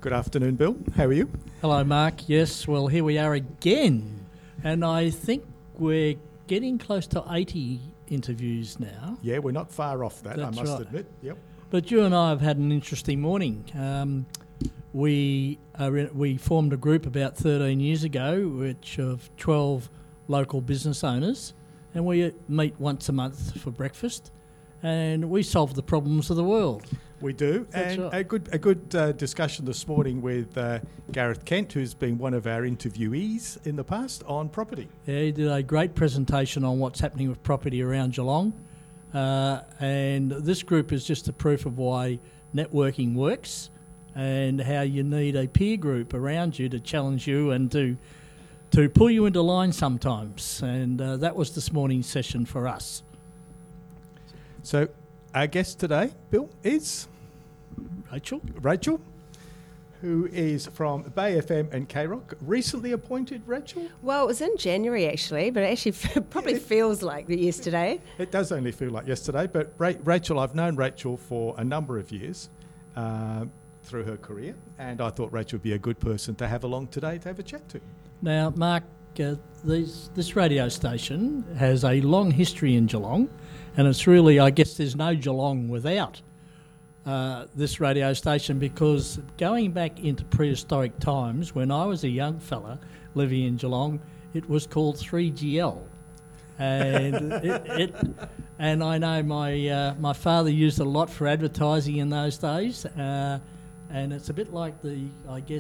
Good afternoon, Bill. How are you? Hello, Mark. Yes, well, here we are again. And I think we're getting close to 80 interviews now. Yeah, we're not far off that, That's I must right. admit. Yep. But you and I have had an interesting morning. We formed a group about 13 years ago, which of 12 local business owners, and we meet once a month for breakfast, and we solve the problems of the world. We do. That's and right. a good discussion this morning with Gareth Kent, who's been one of our interviewees in the past on property. Yeah, he did a great presentation on what's happening with property around Geelong. And this group is just a proof of why networking works and how you need a peer group around you to challenge you and to pull you into line sometimes. And that was this morning's session for us. So our guest today, Bill, is Rachel, who is from Bay FM and K-Rock. Recently appointed, Rachel? Well, it was in January actually, but it actually probably feels like yesterday. It does only feel like yesterday, but Rachel, I've known Rachel for a number of years through her career, and I thought Rachel would be a good person to have along today to have a chat to. Now, Mark, this radio station has a long history in Geelong, and it's really, I guess there's no Geelong without this radio station, because going back into prehistoric times, when I was a young fella living in Geelong, it was called 3GL. And and I know my father used it a lot for advertising in those days, and it's a bit like the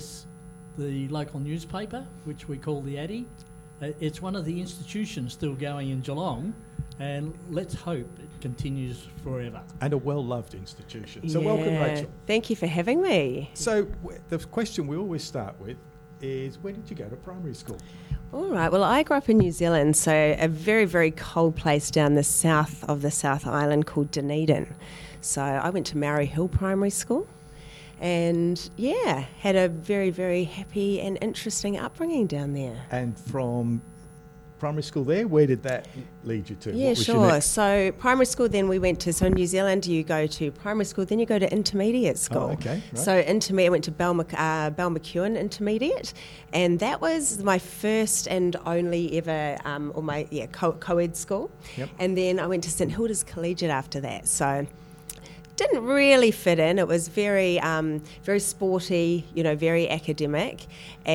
local newspaper, which we call the Addy. It's one of the institutions still going in Geelong, and let's hope it continues forever. And a well-loved institution. So welcome, Rachel. Thank you for having me. So the question we always start with is, where did you go to primary school? All right, well, I grew up in New Zealand, so a very, very cold place down the south of the South Island called Dunedin. So I went to Maori Hill Primary School and, had a very, very happy and interesting upbringing down there. And from primary school there, where did that lead you to? Yeah, What was your sure. next? So primary school, then we went to, so in New Zealand you go to primary school, then you go to intermediate school. Oh, okay, right. So intermediate, I went to Balmacewen Intermediate, and that was my first and only ever, co-ed school. Yep. And then I went to St Hilda's Collegiate after that. So didn't really fit in. It was very, very sporty, very academic.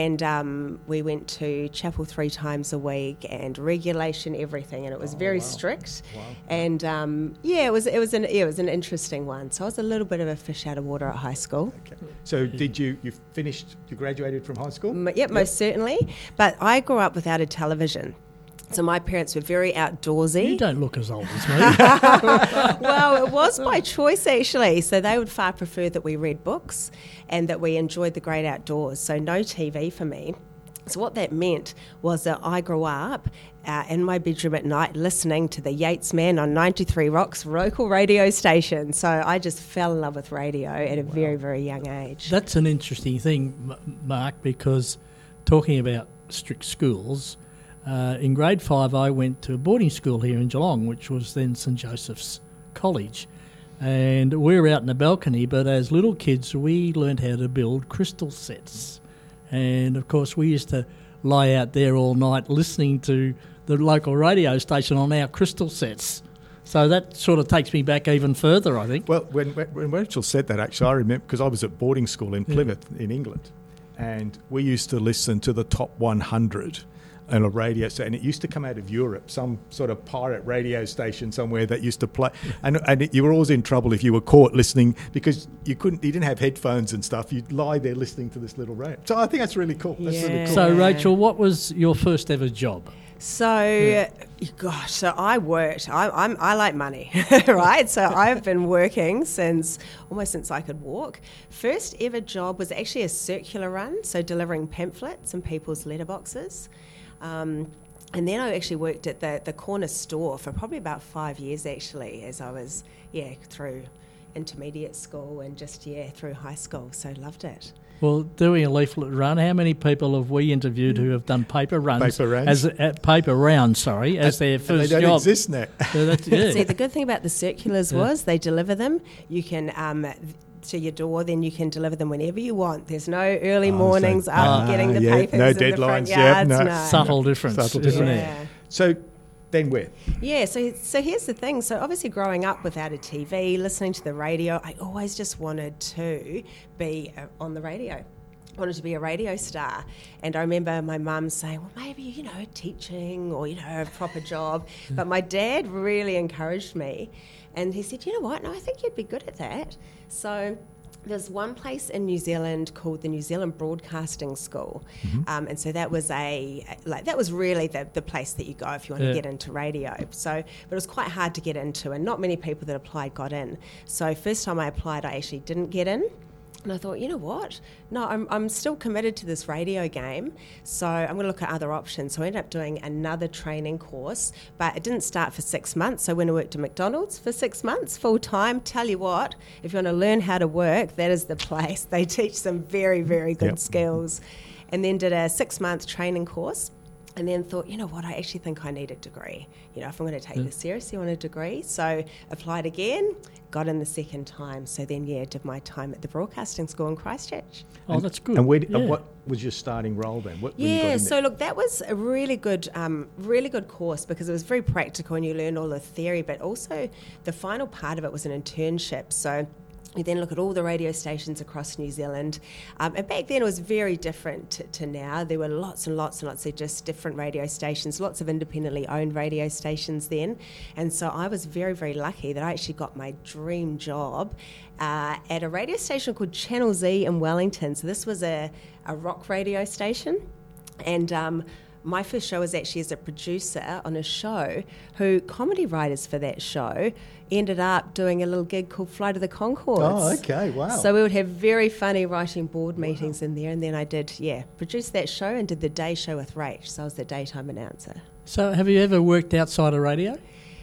And we went to chapel 3 times a week and regulation, everything. And it was very strict. Wow. And it was an interesting one. So I was a little bit of a fish out of water at high school. Okay. So did you graduated from high school? Yep, most certainly. But I grew up without a television. So my parents were very outdoorsy. You don't look as old as me. Well, it was by choice, actually. So they would far prefer that we read books and that we enjoyed the great outdoors. So no TV for me. So what that meant was that I grew up in my bedroom at night listening to the Yates Man on 93 Rock's local radio station. So I just fell in love with radio at a very, very young age. That's an interesting thing, Mark, because talking about strict schools, in grade 5 I went to a boarding school here in Geelong, which was then St Joseph's College. And we were out in the balcony, but as little kids we learned how to build crystal sets. And of course we used to lie out there all night listening to the local radio station on our crystal sets. So that sort of takes me back even further, I think. Well, when Rachel said that, actually, I remember, because I was at boarding school in Plymouth in England, and we used to listen to the top 100 on a radio station, and it used to come out of Europe, some sort of pirate radio station somewhere that used to play, and you were always in trouble if you were caught listening, because you didn't have headphones and stuff. You'd lie there listening to this little radio. So I think that's really cool. That's really cool. So Rachel, what was your first ever job? So, so I worked. I like money, right? So I've been working almost since I could walk. First ever job was actually a circular run, so delivering pamphlets in people's letterboxes. And then I actually worked at the corner store for probably about 5 years, actually, as I was, through intermediate school and just, through high school. So loved it. Well, doing a leaflet run, how many people have we interviewed who have done paper rounds as their first they don't job? exist now. So See, the good thing about the circulars was they deliver them. You can to your door, then you can deliver them whenever you want. There's no early mornings up getting the yeah, papers no in deadlines, the front yeah, yards. no. No. Subtle difference, Subtle isn't difference. it? So then where? Yeah, so here's the thing. So obviously growing up without a TV, listening to the radio, I always just wanted to be on the radio. I wanted to be a radio star. And I remember my mum saying, well, maybe, teaching or, a proper job. But my dad really encouraged me. And he said, you know what, no, I think you'd be good at that. So there's one place in New Zealand called the New Zealand Broadcasting School, and so that was that was really the place that you go if you want to get into radio. So, but it was quite hard to get into, and not many people that applied got in. So first time I applied, I actually didn't get in. And I thought, you know what? No, I'm still committed to this radio game, so I'm going to look at other options. So I ended up doing another training course, but it didn't start for 6 months. So I went and worked at McDonald's for 6 months, full time. Tell you what, if you want to learn how to work, that is the place. They teach some very, very good skills. And then did a 6-month training course. And then thought, you know what, I actually think I need a degree. If I'm going to take this seriously, I want a degree. So applied again, got in the second time. So then, did my time at the Broadcasting School in Christchurch. Oh, that's good. And what was your starting role then? When you got in so look, that was a really good course because it was very practical and you learned all the theory, but also the final part of it was an internship. So we then look at all the radio stations across New Zealand. And back then it was very different to now. There were lots and lots and lots of just different radio stations, lots of independently owned radio stations then. And so I was very, very lucky that I actually got my dream job at a radio station called Channel Z in Wellington. So this was a rock radio station. And my first show was actually as a producer on a show who comedy writers for that show ended up doing a little gig called Flight of the Conchords. Oh, okay, wow. So we would have very funny writing board meetings in there, and then I did, produced that show and did the day show with Rach, so I was the daytime announcer. So have you ever worked outside of radio?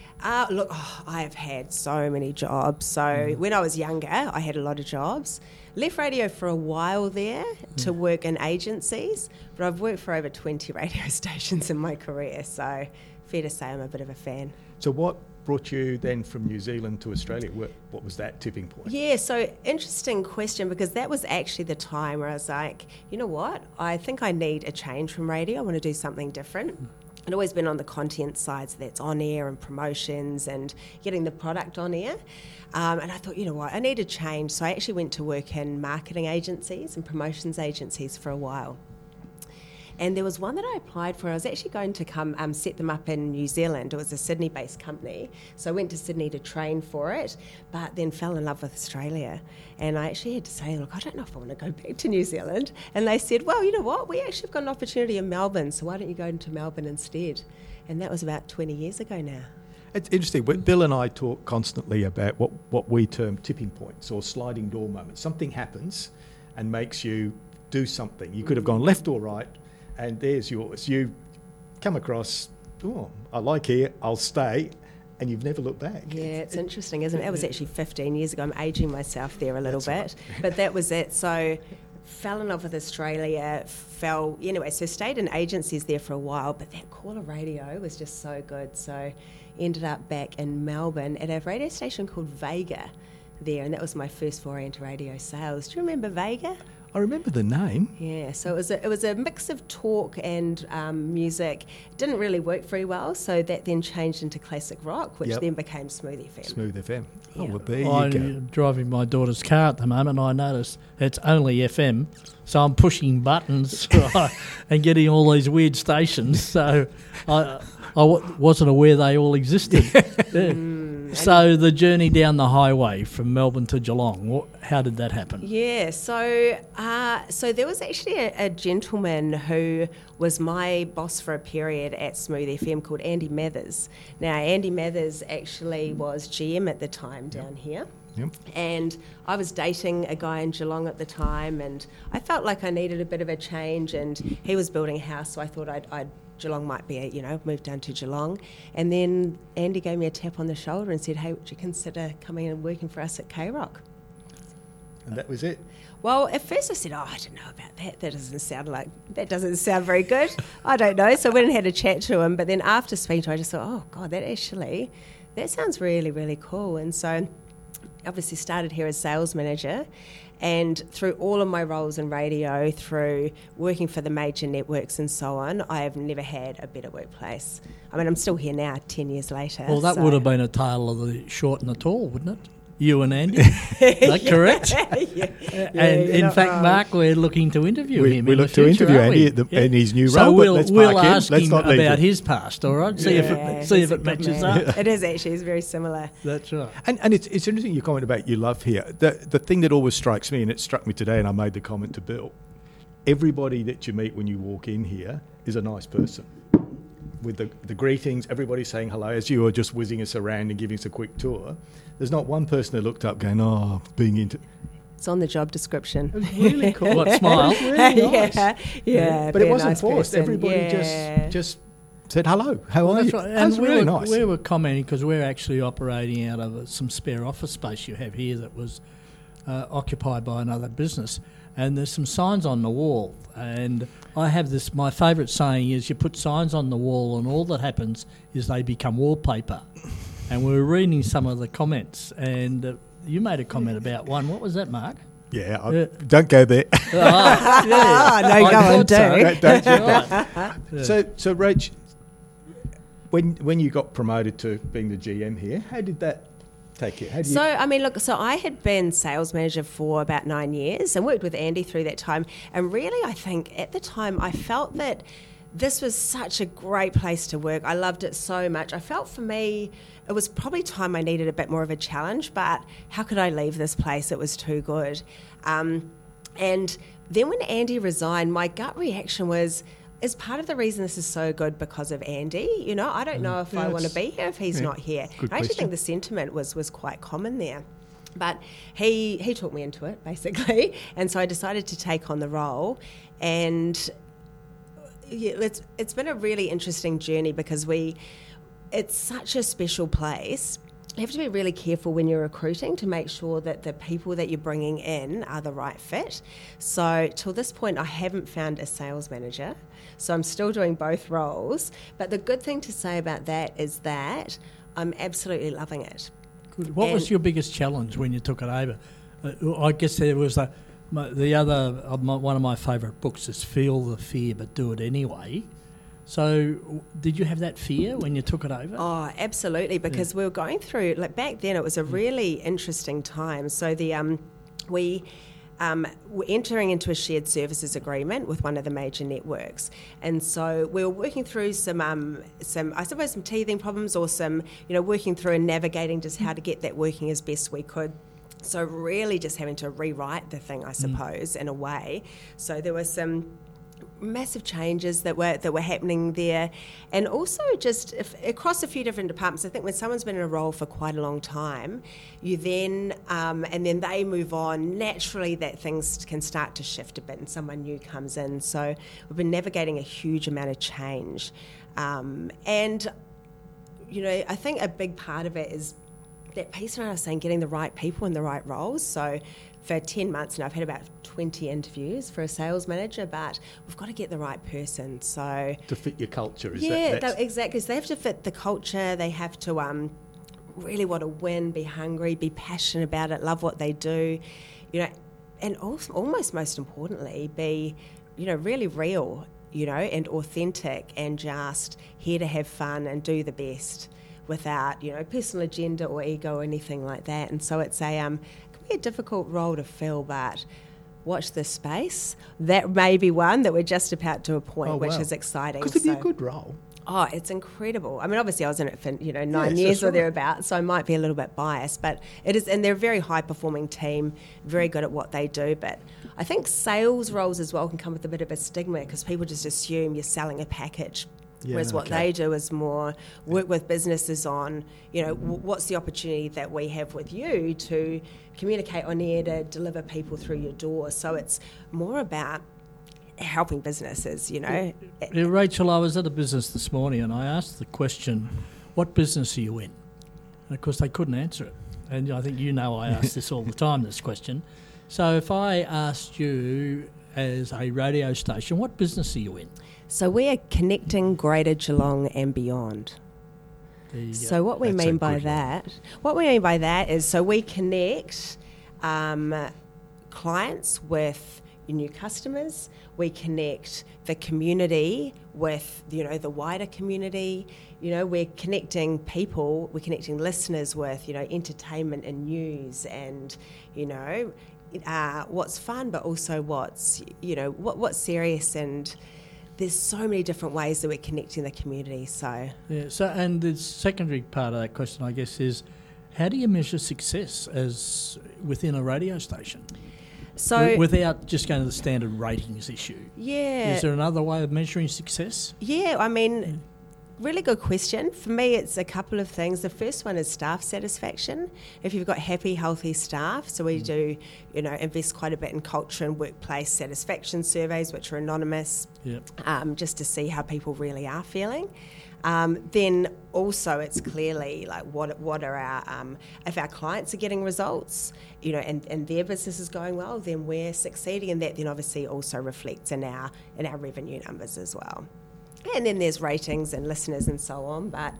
Look, I have had so many jobs. So when I was younger, I had a lot of jobs. Left radio for a while there to work in agencies, but I've worked for over 20 radio stations in my career, so fair to say I'm a bit of a fan. So what brought you then from New Zealand to Australia? What was that tipping point? Yeah, so interesting question, because that was actually the time where I was like, you know what, I think I need a change from radio. I want to do something different. I'd always been on the content side, so that's on air and promotions and getting the product on air. And I thought, you know what, I need a change. So I actually went to work in marketing agencies and promotions agencies for a while. And there was one that I applied for. I was actually going to come set them up in New Zealand. It was a Sydney-based company. So I went to Sydney to train for it, but then fell in love with Australia. And I actually had to say, look, I don't know if I want to go back to New Zealand. And they said, well, you know what, we actually have got an opportunity in Melbourne, so why don't you go into Melbourne instead? And that was about 20 years ago now. It's interesting. Bill and I talk constantly about what we term tipping points or sliding door moments. Something happens and makes you do something. You could have gone left or right, and there's yours. You come across, oh, I like here, I'll stay, and you've never looked back. Yeah, it's interesting, isn't it? That was actually 15 years ago. I'm aging myself there a little bit. Right. But that was it. So fell in love with Australia, so stayed in agencies there for a while, but that caller radio was just so good. So ended up back in Melbourne at a radio station called Vega there, and that was my first foray into radio sales. Do you remember Vega? I remember the name. Yeah, so it was a mix of talk and music. It didn't really work very well, so that then changed into classic rock, which then became Smooth FM. Smooth FM. Oh, Yeah. well, there you I'm go. driving my daughter's car at the moment. I notice it's only FM, so I'm pushing buttons and getting all these weird stations. So I wasn't aware they all existed. Yeah. So the journey down the highway from Melbourne to Geelong, how did that happen? Yeah, so there was actually a gentleman who was my boss for a period at Smooth FM called Andy Mathers. Now, Andy Mathers actually was GM at the time down here. Yep. And I was dating a guy in Geelong at the time, and I felt like I needed a bit of a change, and he was building a house, so I thought Geelong might be, moved down to Geelong. And then Andy gave me a tap on the shoulder and said, hey, would you consider coming and working for us at K-Rock? And that was it. Well, at first I said, I don't know about that. That doesn't sound very good. I don't know. So I went and had a chat to him. But then after speaking to him, I just thought, oh, God, that sounds really, really cool. And so obviously started here as sales manager, and through all of my roles in radio, through working for the major networks and so on, I have never had a better workplace. I mean, I'm still here now, 10 years later. Well, that would have been a tale of the short and the tall, wouldn't it? You and Andy, is that correct? And in fact, wrong. Mark, we're looking to interview him. We in look the to future, interview aren't Andy we? in his new so role. we'll, but let's we'll park him. ask Let's him not leave about it. his past, all right? See if he's a it good matches man. up. It is actually, it's very similar. That's right. And it's interesting your comment about you love here. The thing that always strikes me, and it struck me today, and I made the comment to Bill, everybody that you meet when you walk in here is a nice person. With the greetings, everybody saying hello as you are just whizzing us around and giving us a quick tour. There's not one person that looked up going, oh, being into... It's on the job description. Really cool. What, smile? Really nice. Yeah. But be it a wasn't nice forced. person. Everybody Yeah. just said hello. How are That's you? right. That And was really nice. we were commenting because we're actually operating out of some spare office space you have here that was occupied by another business. And there's some signs on the wall. And I have this, my favourite saying is you put signs on the wall and all that happens is they become wallpaper. And we were reading some of the comments and you made a comment about one. What was that, Mark? Yeah, don't go there. Yeah. No, I go on, thought so. do. Don't you? Right. Yeah. So Rach, when you got promoted to being the GM here, how did that take you? How do you? So, I mean, look, so I had been sales manager for about 9 years and worked with Andy through that time. And really, I think at the time, I felt that this was such a great place to work. I loved it so much. I felt for me, it was probably time I needed a bit more of a challenge, but how could I leave this place? It was too good. And then when Andy resigned, my gut reaction was, is part of the reason this is so good because of Andy? You know, I don't know if I want to be here if he's not here. Good I actually question. think the sentiment was quite common there. But he talked me into it, basically. And so I decided to take on the role. And yeah, it's been a really interesting journey because it's such a special place. You have to be really careful when you're recruiting to make sure that the people that you're bringing in are the right fit. So till this point, I haven't found a sales manager. So I'm still doing both roles. But the good thing to say about that is that I'm absolutely loving it. Good. What was your biggest challenge when you took it over? I guess there was the other, one of my favourite books is Feel the Fear But Do It Anyway. So did you have that fear when you took it over? Oh, absolutely, because we were going through, like back then it was a really interesting time. So we were entering into a shared services agreement with one of the major networks. And so we were working through some I suppose some teething problems or some, working through and navigating just how to get that working as best we could. So really just having to rewrite the thing, I suppose, in a way. So there were some massive changes that were happening there, and also just across a few different departments. I think when someone's been in a role for quite a long time, you then and then they move on, naturally that things can start to shift a bit and someone new comes in. So we've been navigating a huge amount of change, and I think a big part of it is that piece around us saying getting the right people in the right roles. So for 10 months now, I've had about 20 interviews for a sales manager, but we've got to get the right person. So to fit your culture, is yeah, that? Exactly. So they have to fit the culture. They have to really want to win, be hungry, be passionate about it, love what they do, and also, almost most importantly, be, really real, and authentic and just here to have fun and do the best without, personal agenda or ego or anything like that. And so it's can be a difficult role to fill, but watch this space. That may be one that we're just about to appoint, which is exciting. Because it'd be a good role. Oh, it's incredible. I mean, obviously I was in it for, 9 Yes, years or right. thereabouts, so I might be a little bit biased, but it is, and they're a very high-performing team, very good at what they do, but I think sales roles as well can come with a bit of a stigma because people just assume you're selling a package. Yeah, Whereas what okay. they do is more work with businesses on, what's the opportunity that we have with you to communicate on air to deliver people through your door. So it's more about helping businesses, Yeah, Rachel, I was at a business this morning and I asked the question, what business are you in? And of course they couldn't answer it. And I think I ask this all the time, this question. So if I asked you as a radio station, what business are you in? So we are connecting Greater Geelong and beyond. So what we mean by that is, so we connect clients with new customers. We connect the community with, the wider community. We're connecting people, we're connecting listeners with, entertainment and news and, what's fun, but also what's serious. And there's so many different ways that we're connecting the community. So and the secondary part of that question, I guess, is how do you measure success as within a radio station? So without just going to the standard ratings issue. Yeah. Is there another way of measuring success? Yeah, I mean, really good question. For me, it's a couple of things. The first one is staff satisfaction. If you've got happy, healthy staff, so we do, invest quite a bit in culture and workplace satisfaction surveys, which are anonymous, just to see how people really are feeling. Then also it's clearly like what are our if our clients are getting results, and their business is going well, then we're succeeding, and that then obviously also reflects in our revenue numbers as well. And then there's ratings and listeners and so on, but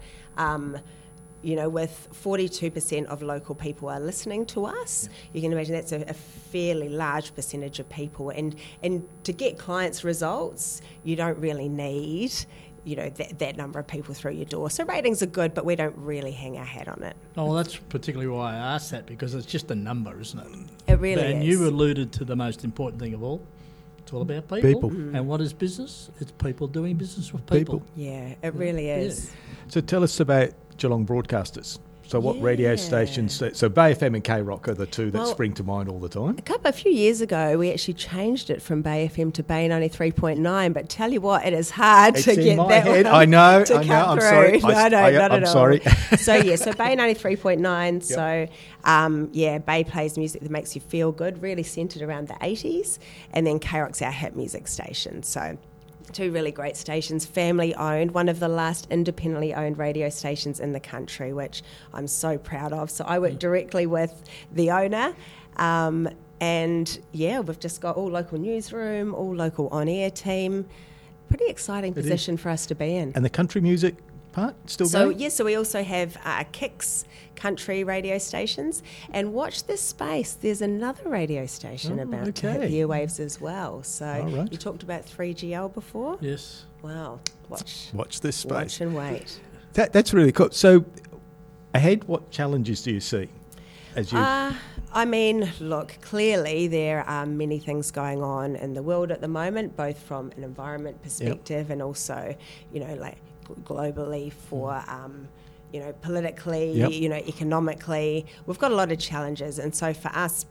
with 42% of local people are listening to us, you can imagine that's a fairly large percentage of people, and to get clients results, you don't really need that number of people through your door. So ratings are good, but we don't really hang our hat on it. Oh, well, that's particularly why I asked that, because it's just a number, isn't it? It really is. And you alluded to the most important thing of all. It's all about people. And what is business? It's people doing business with people. Yeah, it really is. Yeah. So tell us about Geelong Broadcasters. So what radio stations? So Bay FM and K-Rock are the two that spring to mind all the time. A few years ago, we actually changed it from Bay FM to Bay 93.9. But tell you what, it is hard to get that head. one. I know. I'm sorry. Not at all. Sorry. So Bay 93.9. Yep. So Bay plays music that makes you feel good, really centred around the 80s, and then K-Rock's our hit music station. So two really great stations, family owned, one of the last independently owned radio stations in the country, which I'm so proud of. So I work directly with the owner, and we've just got all local newsroom, all local on-air team. Pretty exciting position for us to be in. And the country music part still going? So we also have Kicks country radio stations, and watch this space, there's another radio station about to hit the airwaves as well. So you talked about 3GL before? Yes. Wow. Watch this space. Watch and wait. That's really cool. So ahead, what challenges do you see as you... I mean, look, clearly there are many things going on in the world at the moment, both from an environment perspective and also, globally for... politically, economically, we've got a lot of challenges. And so for us,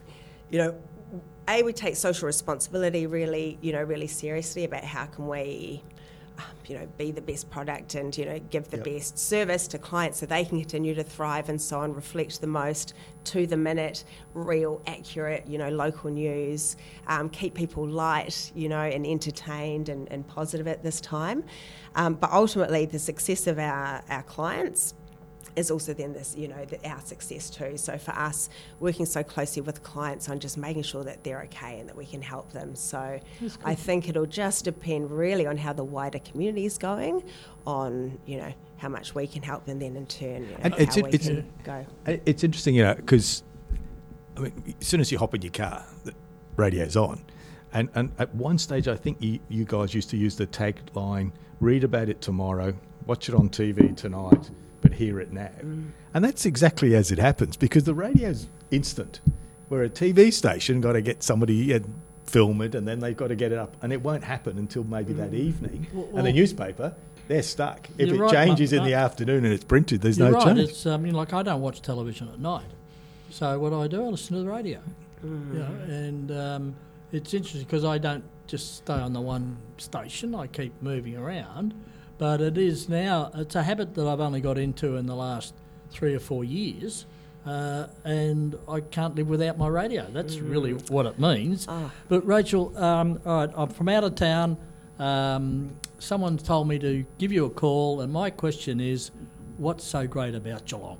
we take social responsibility really seriously about how can we, be the best product and, give the best service to clients so they can continue to thrive and so on, reflect the most to-the-minute, real, accurate, local news, keep people light, and entertained and positive at this time. But ultimately, the success of our clients is also then this, our success too. So for us, working so closely with clients on just making sure that they're okay and that we can help them. So I think it'll just depend really on how the wider community is going, on, how much we can help them then in turn, how we can go. It's interesting, because as soon as you hop in your car, the radio's on. And at one stage, I think you guys used to use the tagline, read about it tomorrow, watch it on TV tonight, but hear it now. And that's exactly as it happens, because the radio's instant, where a TV station got to get somebody and film it, and then they've got to get it up, and it won't happen until maybe that evening. And the newspaper, they're stuck. If it changes in the afternoon and it's printed, there's no change. It's, I don't watch television at night. So what do? I listen to the radio. And it's interesting because I don't just stay on the one station. I keep moving around. But it's a habit that I've only got into in the last 3 or 4 years, and I can't live without my radio. That's really what it means. But Rachel, all right, I'm from out of town. Someone told me to give you a call, and my question is, what's so great about Geelong?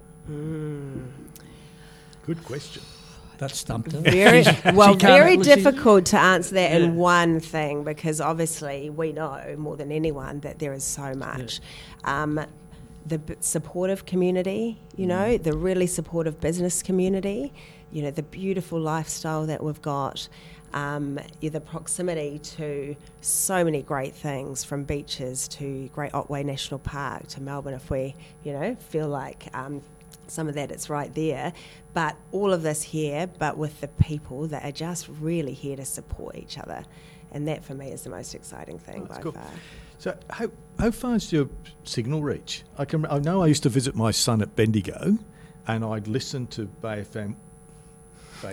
Good question. That stumped her. Very difficult to answer that in one thing, because obviously we know more than anyone that there is so much. supportive community, you know, the really supportive business community, you know, the beautiful lifestyle that we've got, the proximity to so many great things, from beaches to Great Otway National Park to Melbourne, if we, you know, feel like some of that it's right there. But all of this here, but with the people that are just really here to support each other. And that for me is the most exciting thing by far. So how far is your signal reach? I know I used to visit my son at Bendigo, and I'd listen to Bay FM, Bay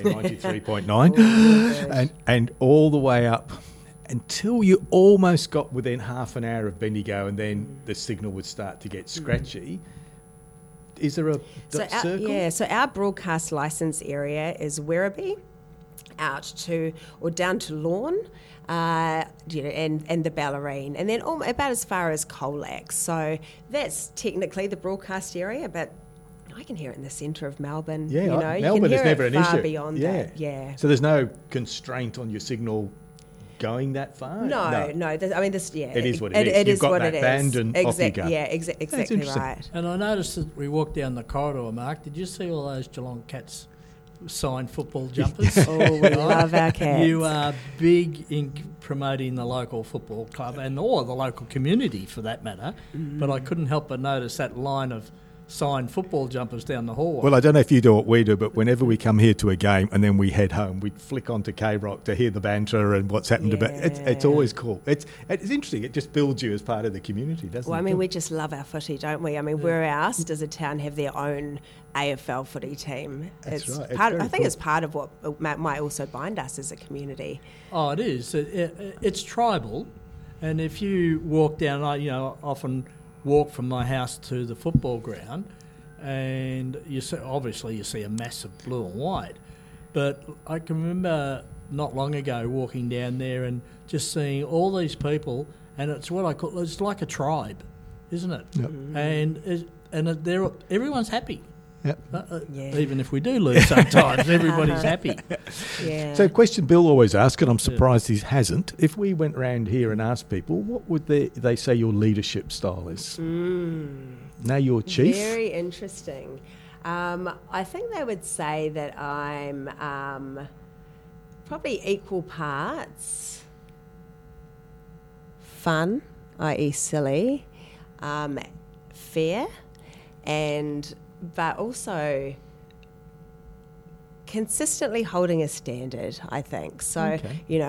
93.9, and all the way up until you almost got within half an hour of Bendigo, and then the signal would start to get scratchy. Is there a circle? So our broadcast licence area is Werribee out to or down to Lorne, you know, and the Bellarine, and then about as far as Colac. So that's technically the broadcast area, but I can hear it in the centre of Melbourne. Yeah, you know, Melbourne you can hear is never it an far issue. Beyond that, yeah. So there's no constraint on your signal going that far? No. I mean, this, yeah. It is what it is. It You've is got what that it band is. and off you go. Yeah, exactly right. And I noticed that we walked down the corridor, Mark. Did you see all those Geelong Cats signed football jumpers? Oh, we love our Cats. You are big in promoting the local football club or the local community for that matter. But I couldn't help but notice that line of signed football jumpers down the hall. Well, I don't know if you do what we do, but whenever we come here to a game and then we head home, we flick onto K-Rock to hear the banter and what's happened about it. It's always cool. It's interesting. It just builds you as part of the community, doesn't it? Well, I mean, we just love our footy, don't we? I mean, we're asked as a town have their own AFL footy team. That's right. I think it's part of what might also bind us as a community. Oh, it is. It's tribal. And if you walk down, I often walk from my house to the football ground, and you see a massive blue and white. But I can remember not long ago walking down there and just seeing all these people, and it's what I call, it's like a tribe, isn't it? Yep. And everyone's happy. Yep. Even if we do lose sometimes, everybody's happy. Yeah. So, question Bill always asks, and I'm surprised he hasn't. If we went round here and asked people, what would they say your leadership style is? Now you're chief. Very interesting. I think they would say that I'm probably equal parts fun, i.e. silly, fair, but also consistently holding a standard, I think. So,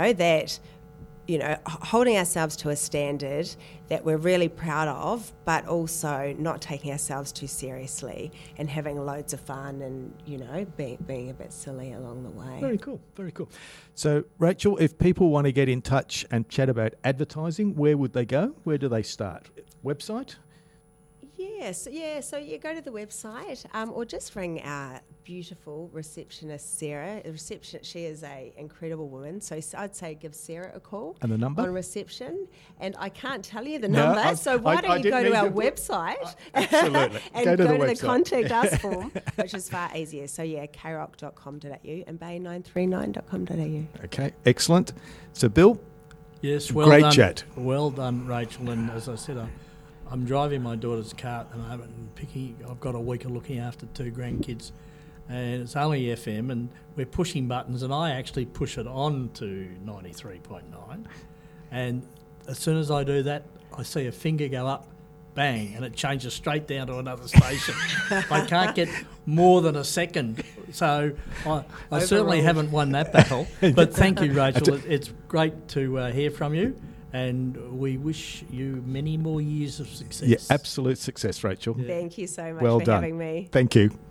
holding ourselves to a standard that we're really proud of, but also not taking ourselves too seriously and having loads of fun and, being a bit silly along the way. Very cool, very cool. So, Rachel, if people want to get in touch and chat about advertising, where would they go? Where do they start? Website? So you go to the website or just ring our beautiful receptionist, Sarah. She is an incredible woman, so I'd say give Sarah a call. And the number? On reception. And I can't tell you the number, so why don't you go to our website absolutely. and go to the contact us form, which is far easier. So krock.com.au and bay939.com.au. Okay, excellent. So Bill? Yes, well great done. Chat. Well done, Rachel. And as I said, I'm driving my daughter's car at the moment and I've got a week of looking after 2 grandkids, and it's only FM, and we're pushing buttons, and I actually push it on to 93.9, and as soon as I do that, I see a finger go up, bang, and it changes straight down to another station. I can't get more than a second, so I certainly haven't won that battle, but thank you, Rachel. It's great to hear from you. And we wish you many more years of success. Yeah, absolute success, Rachel. Thank you so much for having me. Thank you.